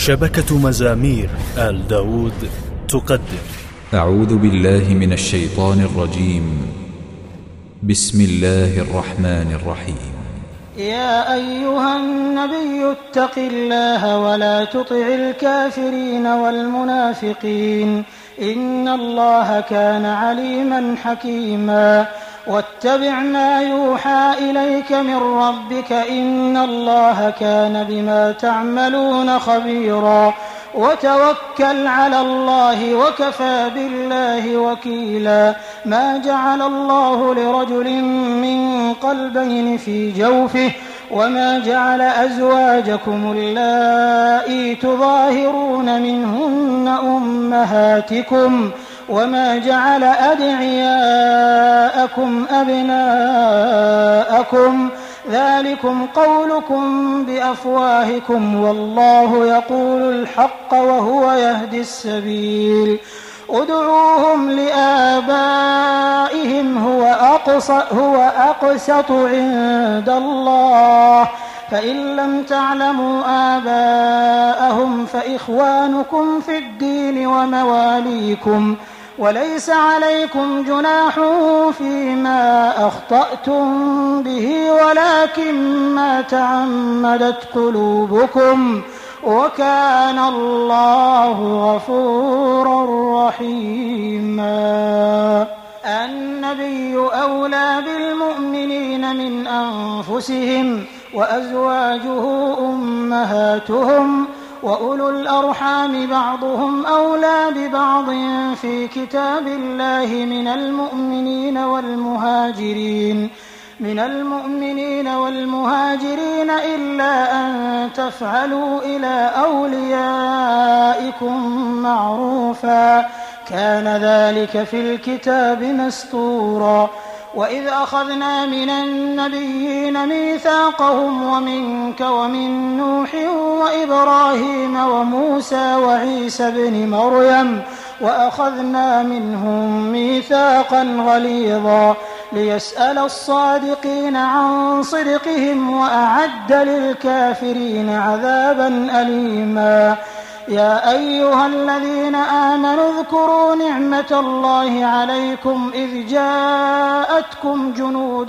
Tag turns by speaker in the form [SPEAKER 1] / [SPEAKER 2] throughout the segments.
[SPEAKER 1] شبكة مزامير آل داود تقدم.
[SPEAKER 2] أعوذ بالله من الشيطان الرجيم. بسم الله الرحمن الرحيم.
[SPEAKER 3] يا أيها النبي اتق الله ولا تطع الكافرين والمنافقين إن الله كان عليما حكيما. واتبع ما يوحى إليك من ربك إن الله كان بما تعملون خبيرا. وتوكل على الله وكفى بالله وكيلا. ما جعل الله لرجل من قلبين في جوفه وما جعل أزواجكم اللائي تظاهرون منهن أمهاتكم وما جعل أدعياءكم أبناءكم ذلكم قولكم بأفواهكم والله يقول الحق وهو يهدي السبيل. ادعوهم لآبائهم هو أقسط عند الله فإن لم تعلموا آباءهم فإخوانكم في الدين ومواليكم وليس عليكم جناح فيما أخطأتم به ولكن ما تعمدت قلوبكم وكان الله غفورا رحيما. النبي أولى بالمؤمنين من أنفسهم وأزواجه أمهاتهم وأولو الأرحام بعضهم أولى ببعض في كتاب الله من المؤمنين والمهاجرين إلا أن تفعلوا إلى أوليائكم معروفا كان ذلك في الكتاب مسطورا. وإذ أخذنا من النبيين ميثاقهم ومنك ومن نوح وإبراهيم وموسى وعيسى ابن مريم وأخذنا منهم ميثاقا غليظا ليسأل الصادقين عن صدقهم وأعد للكافرين عذابا أليما. يا أيها الذين آمنوا اذكروا نعمة الله عليكم إذ جاءتكم جنود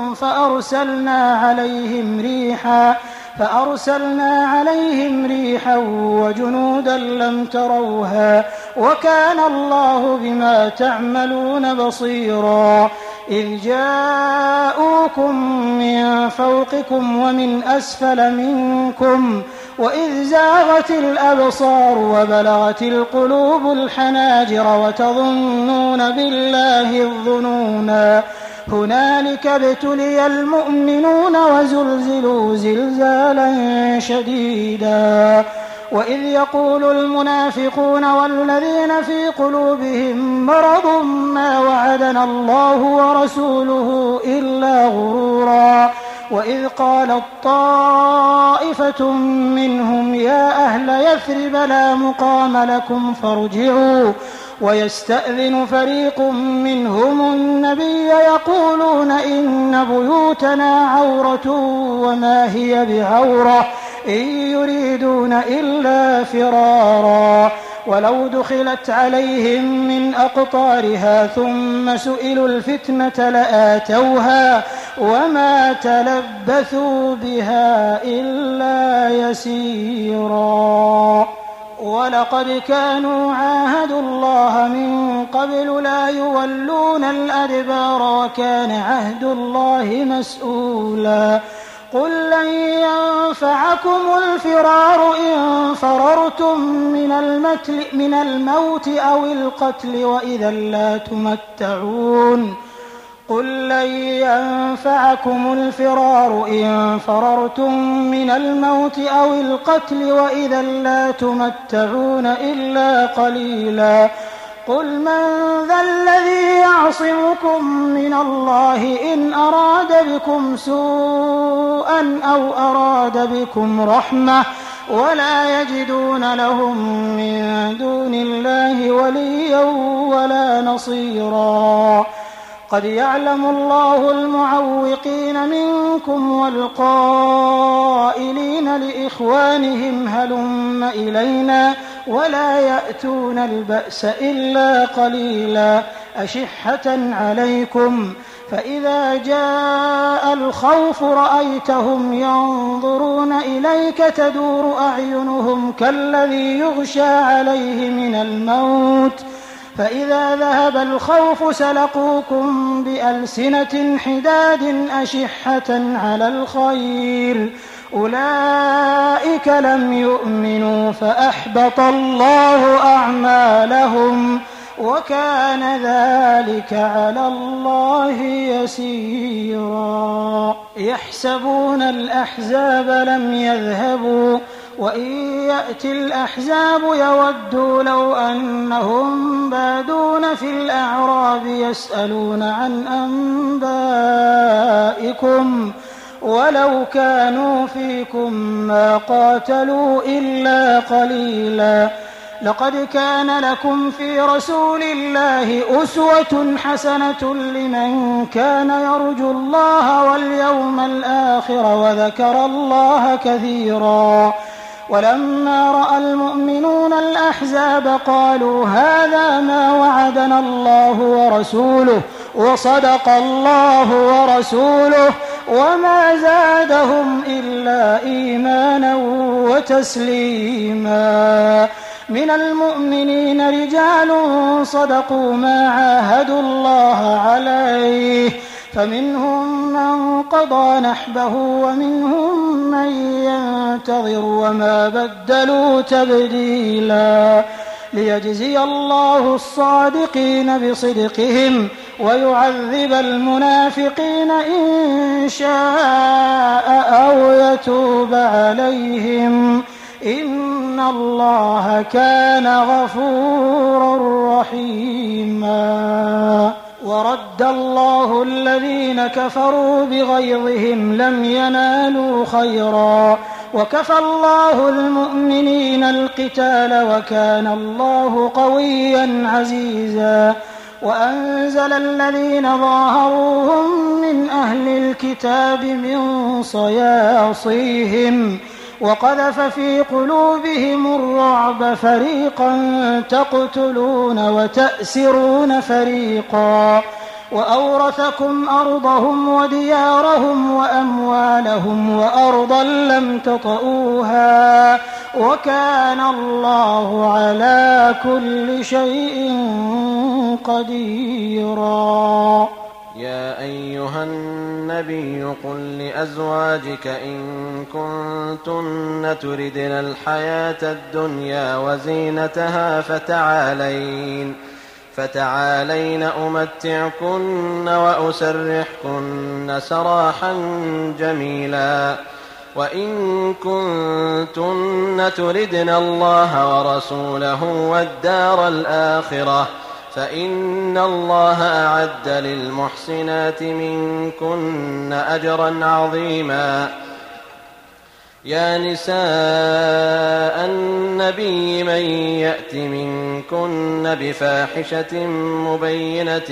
[SPEAKER 3] فأرسلنا عليهم ريحا وجنودا لم تروها وكان الله بما تعملون بصيرا. إذ جاءوكم من فوقكم ومن أسفل منكم وإذ زاغت الأبصار وبلغت القلوب الحناجر وتظنون بالله الظنونا هنالك ابتلي المؤمنون وزلزلوا زلزالا شديدا. وإذ يقول المنافقون والذين في قلوبهم مرض ما وعدنا الله ورسوله إلا غرورا. وإذ قالت طائفة منهم يا أهل يثرب لا مقام لكم فارجعوا ويستأذن فريق منهم النبي يقولون إن بيوتنا عورة وما هي بعورة إن يريدون إلا فرارا. ولو دخلت عليهم من أقطارها ثم سئلوا الفتنة لآتوها وما تلبثوا بها إلا يسيرا. ولقد كانوا عاهدوا الله من قبل لا يولون الأدبار وكان عهد الله مسؤولا. قل لن ينفعكم الفرار إن فررتم من الموت أو القتل وإذا لا تمتعون. قل لن ينفعكم الفرار إن فررتم من الموت أو القتل وإذا لا تمتعون إلا قليلا. قل من ذا الذي يعصمكم من الله إن أراد بكم سوءا أو أراد بكم رحمة ولا يجدون لهم من دون الله وليا ولا نصيرا. قد يعلم الله المعوقين منكم والقائلين لإخوانهم هلم إلينا ولا يأتون البأس إلا قليلا أشحة عليكم فإذا جاء الخوف رأيتهم ينظرون إليك تدور أعينهم كالذي يغشى عليه من الموت فإذا ذهب الخوف سلقوكم بألسنة حداد أشحة على الخير أولئك لم يؤمنوا فأحبط الله أعمالهم وكان ذلك على الله يسيرا يحسبون الأحزاب لم يذهبوا وإن يأتي الأحزاب يودوا لو أنهم بادون في الأعراب يسألون عن أنبائكم ولو كانوا فيكم ما قاتلوا إلا قليلا لقد كان لكم في رسول الله أسوة حسنة لمن كان يرجو الله واليوم الآخر وذكر الله كثيرا ولما رأى المؤمنون الأحزاب قالوا هذا ما وعدنا الله ورسوله وصدق الله ورسوله وما زادهم إلا إيمانا وتسليما من المؤمنين رجال صدقوا ما عاهدوا الله عليه فمنهم من قضى نحبه ومنهم من ينتظر وما بدلوا تبديلا ليجزي الله الصادقين بصدقهم ويعذب المنافقين إن شاء أو يتوب عليهم إن الله كان غفورا رحيما ورد الله الذين كفروا بغيظهم لم ينالوا خيرا وكفى الله المؤمنين القتال وكان الله قويا عزيزا وأنزل الذين ظاهروهم من أهل الكتاب من صياصيهم وقذف في قلوبهم الرعب فريقا تقتلون وتأسرون فريقا وأورثكم أرضهم وديارهم وأموالهم وأرضا لم تطئوها وكان الله على كل شيء قديرا
[SPEAKER 4] يا أيها النبي قل لأزواجك إن كنتن تردن الحياة الدنيا وزينتها فتعالين أمتعكن وأسرحكن سراحا جميلا وإن كنتن تردن الله ورسوله والدار الآخرة فإن الله أعد للمحسنات منكن أجرا عظيما يا نساء النبي من يأت منكن بفاحشة مبينة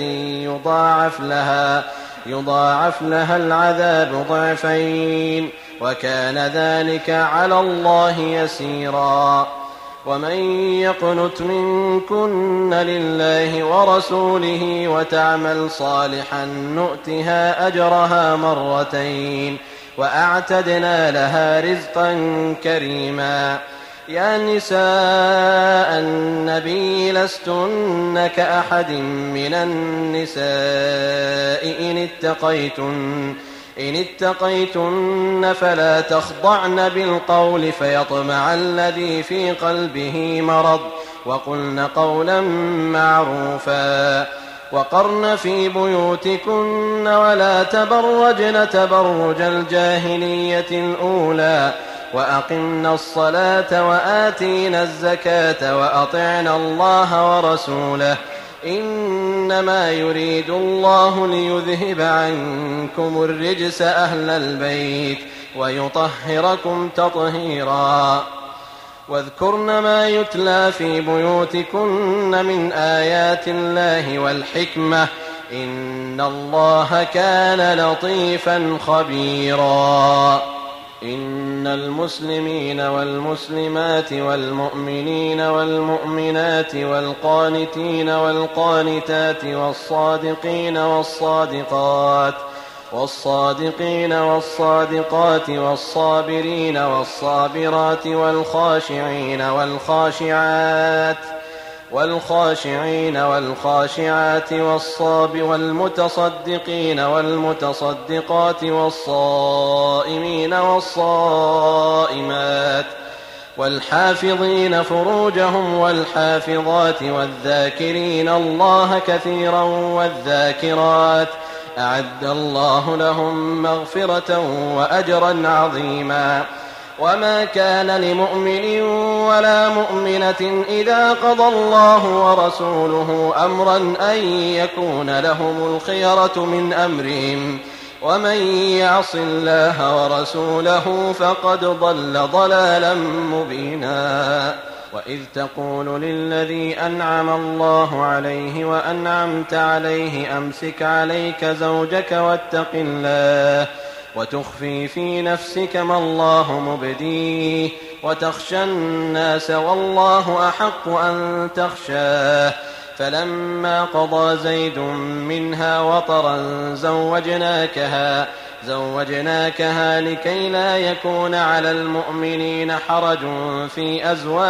[SPEAKER 4] يضاعف لها العذاب ضعفين وكان ذلك على الله يسيرا ومن يقنت منكن لله ورسوله وتعمل صالحا نؤتها أجرها مرتين وأعتدنا لها رزقا كريما يا نساء النبي لستن كأحد من النساء إن اتقيتن فلا تخضعن بالقول فيطمع الذي في قلبه مرض وقلن قولا معروفا وقرن في بيوتكن ولا تبرجن تبرج الجاهلية الأولى وأقمنا الصلاة وآتينا الزكاة وأطعنا الله ورسوله إنما يريد الله ليذهب عنكم الرجس أهل البيت ويطهركم تطهيرا واذكرن ما يتلى في بيوتكن من آيات الله والحكمة إن الله كان لطيفا خبيرا. إن المسلمين والمسلمات والمؤمنين والمؤمنات والقانتين والقانتات والصادقين والصادقات والصابرين والصابرات والخاشعين والخاشعات والمتصدقين والمتصدقات والصائمين والصائمات والحافظين فروجهم والحافظات والذاكرين الله كثيرا والذاكرات أعد الله لهم مغفرة وأجرا عظيما. وما كان لمؤمن ولا مؤمنة إذا قضى الله ورسوله أمرا أن يكون لهم الخيرة من أمرهم ومن يعص الله ورسوله فقد ضل ضلالا مبينا. وإذ تقول للذي أنعم الله عليه وأنعمت عليه أمسك عليك زوجك واتق الله وتخفي في نفسك ما الله مبديه وتخشى الناس والله أحق أن تخشاه. فلما قضى زيد منها وطرا زوجناكها لكي لا يكون على المؤمنين حرج في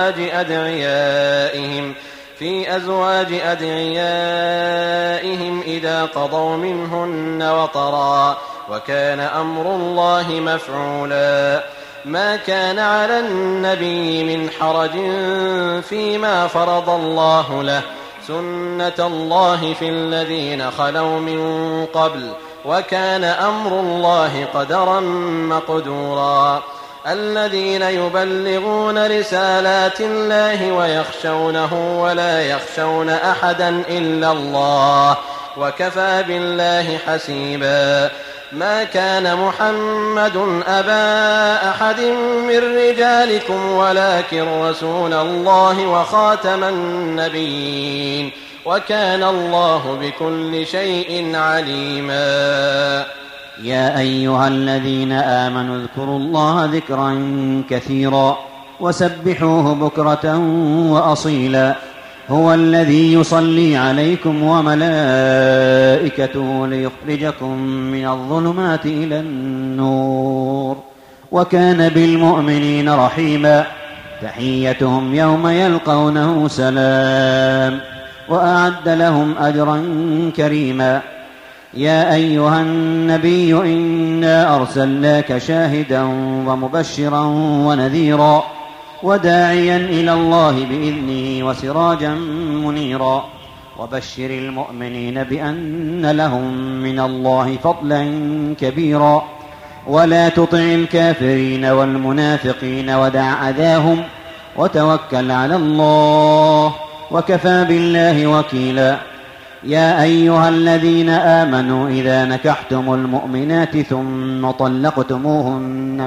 [SPEAKER 4] أزواج أدعيائهم إذا قضوا منهن وطرا وكان أمر الله مفعولا. ما كان على النبي من حرج فيما فرض الله له سنة الله في الذين خلوا من قبل وكان أمر الله قدرا مقدورا. الذين يبلغون رسالات الله ويخشونه ولا يخشون أحدا إلا الله وكفى بالله حسيبا. ما كان محمد أبا أحد من رجالكم ولكن رسول الله وخاتم النبيين وكان الله بكل شيء عليما.
[SPEAKER 5] يا أيها الذين آمنوا اذكروا الله ذكرا كثيرا وسبحوه بكرة وأصيلا. هو الذي يصلي عليكم وملائكته ليخرجكم من الظلمات إلى النور وكان بالمؤمنين رحيما. تحيتهم يوم يلقونه سلام وأعد لهم أجرا كريما. يا أيها النبي إنا أرسلناك شاهدا ومبشرا ونذيرا وداعيا إلى الله بإذنه وسراجا منيرا. وبشر المؤمنين بأن لهم من الله فضلا كبيرا. ولا تطع الكافرين والمنافقين ودع أذاهم وتوكل على الله وكفى بالله وكيلا. يا أيها الذين آمنوا إذا نكحتم المؤمنات ثم طلقتموهن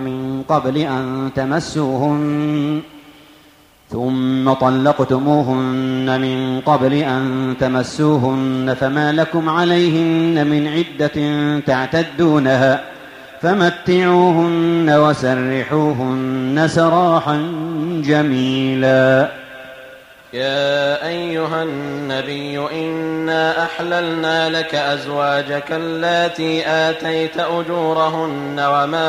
[SPEAKER 5] من قبل أن تمسوهن فما لكم عليهن من عدة تعتدونها فمتعوهن وسرحوهن سراحا جميلا.
[SPEAKER 4] يا أيها النبي إنا أحللنا لك أزواجك اللاتي آتيت أجورهن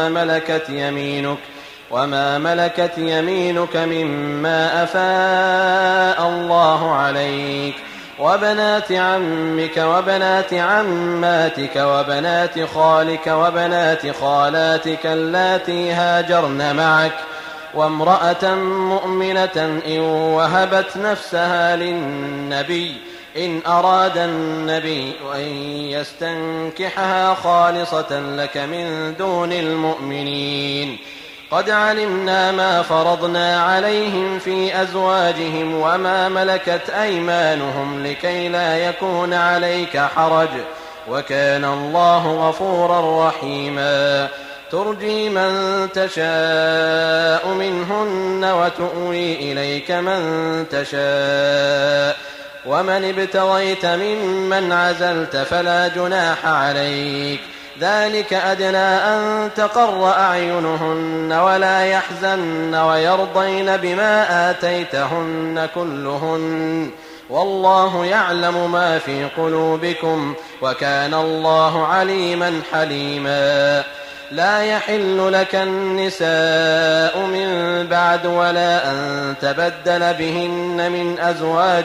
[SPEAKER 4] وما ملكت يمينك مما أفاء الله عليك وبنات عمك وبنات عماتك وبنات خالك وبنات خالاتك اللاتي هاجرن معك وامرأة مؤمنة إن وهبت نفسها للنبي إن أراد النبي أن يستنكحها خالصة لك من دون المؤمنين. قد علمنا ما فرضنا عليهم في أزواجهم وما ملكت أيمانهم لكي لا يكون عليك حرج وكان الله غفورا رحيما. ترجي من تشاء منهن وتؤوي إليك من تشاء ومن ابتغيت ممن عزلت فلا جناح عليك، ذلك أدنى أن تقر أعينهن ولا يحزن ويرضين بما آتيتهن كلهن، والله يعلم ما في قلوبكم وكان الله عليما حليما. لا يحل لك النساء من بعد ولا أن تبدل بهن من أزواج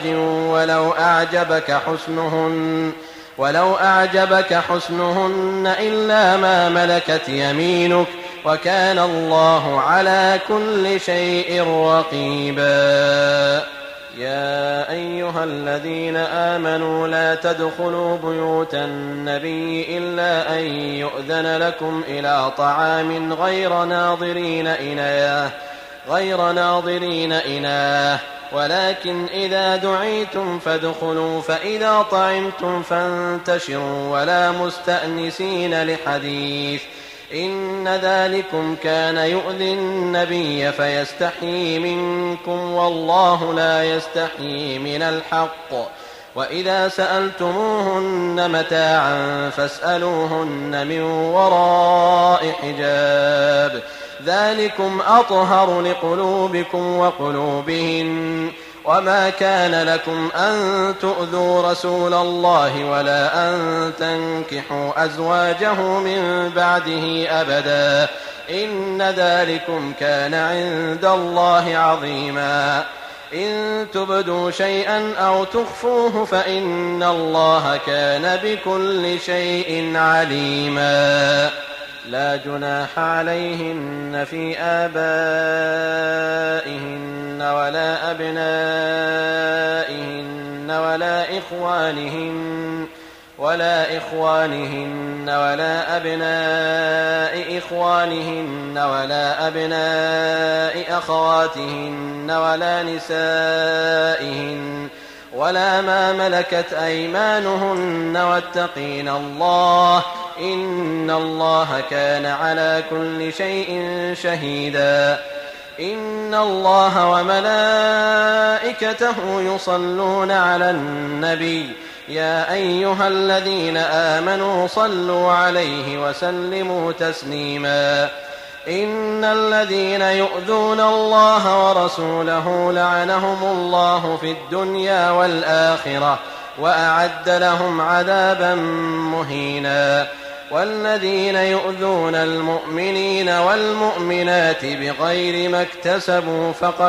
[SPEAKER 4] ولو أعجبك حسنهن إلا ما ملكت يمينك وكان الله على كل شيء رقيبا. يا أيها الذين آمنوا لا تدخلوا بيوت النبي إلا أن يؤذن لكم إلى طعام غير ناظرين إناه، ولكن إذا دعيتم فادخلوا، فإذا طعمتم فانتشروا ولا مستأنسين لحديث، إن ذلكم كان يؤذي النبي فيستحيي منكم والله لا يستحيي من الحق. وإذا سألتموهن متاعا فاسألوهن من وراء حجاب، ذلكم أطهر لقلوبكم وقلوبهن. وما كان لكم أن تؤذوا رسول الله ولا أن تنكحوا أزواجه من بعده أبدا، إن ذلكم كان عند الله عظيما. إن تبدوا شيئا أو تخفوه فإن الله كان بكل شيء عليما. لا جناح عليهن في آبائهن ولا أبنائهن ولا إخوانهن ولا أبناء إخوانهن ولا أبناء أخواتهن ولا نسائهن ولا ما ملكت أيمانهن، واتقين الله إن الله كان على كل شيء شهيدا. إن الله وملائكته يصلون على النبي، يا أيها الذين آمنوا صلوا عليه وسلموا تسليما. إن الذين يؤذون الله ورسوله لعنهم الله في الدنيا والآخرة وأعد لهم عذابا مهينا. والذين يؤذون المؤمنين والمؤمنات بغير ما اكتسبوا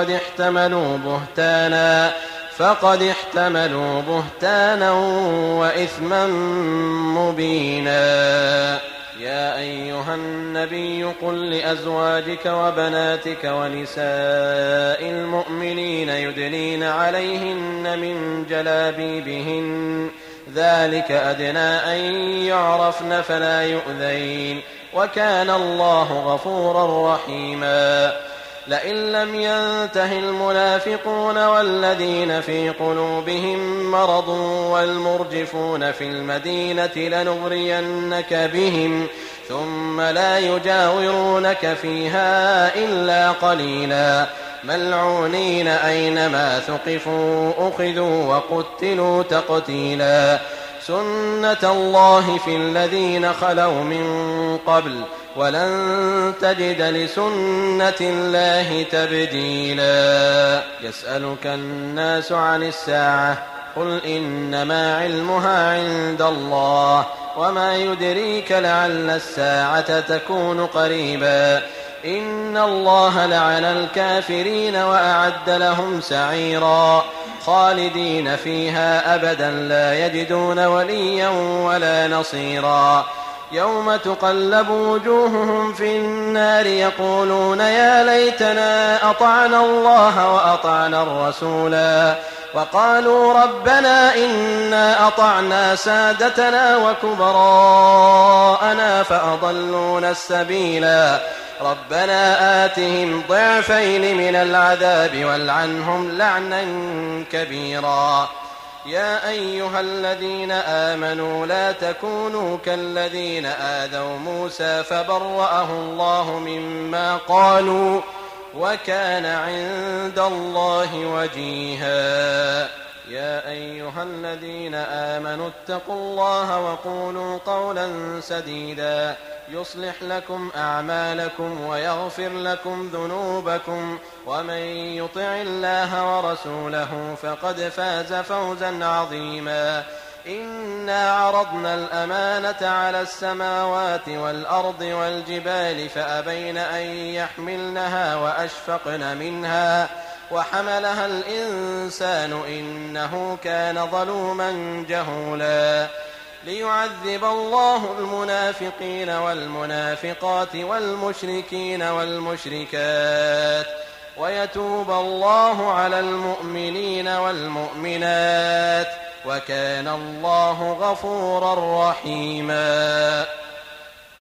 [SPEAKER 4] فقد احتملوا بهتانا وإثما مبينا. يا أيها النبي قل لأزواجك وبناتك ونساء المؤمنين يدنين عليهن من جلابيبهن، ذلك أدنى أن يعرفن فلا يؤذين، وكان الله غفورا رحيما. لئن لم ينته المنافقون والذين في قلوبهم مرض والمرجفون في المدينة لنغرينك بهم ثم لا يجاورونك فيها إلا قليلا، ملعونين أينما ثقفوا أخذوا وقتلوا تقتيلا. سنة الله في الذين خلوا من قبل ولن تجد لسنة الله تبديلا. يسألك الناس عن الساعة قل إنما علمها عند الله وما يدريك لعل الساعة تكون قريبا. إن الله لعن الكافرين وأعد لهم سعيرا خالدين فيها أبدا لا يجدون وليا ولا نصيرا. يوم تقلب وجوههم في النار يقولون يا ليتنا أطعنا الله وأطعنا الرسولا وقالوا ربنا إنا أطعنا سادتنا وكبراءنا فأضلونا السبيلا ربنا آتهم ضعفين من العذاب والعنهم لعنا كبيرا. يا أيها الذين آمنوا لا تكونوا كالذين آذوا موسى فبرأه الله مما قالوا وكان عند الله وجيها. يا أيها الذين آمنوا اتقوا الله وقولوا قولا سديدا يصلح لكم أعمالكم ويغفر لكم ذنوبكم ومن يطع الله ورسوله فقد فاز فوزا عظيما إنا عرضنا الأمانة على السماوات والأرض والجبال فأبين أن يحملنها وأشفقن منها وحملها الإنسان إنه كان ظلوما جهولا ليعذب الله المنافقين والمنافقات والمشركين والمشركات ويتوب الله على المؤمنين والمؤمنات وكان الله غفورا رحيما.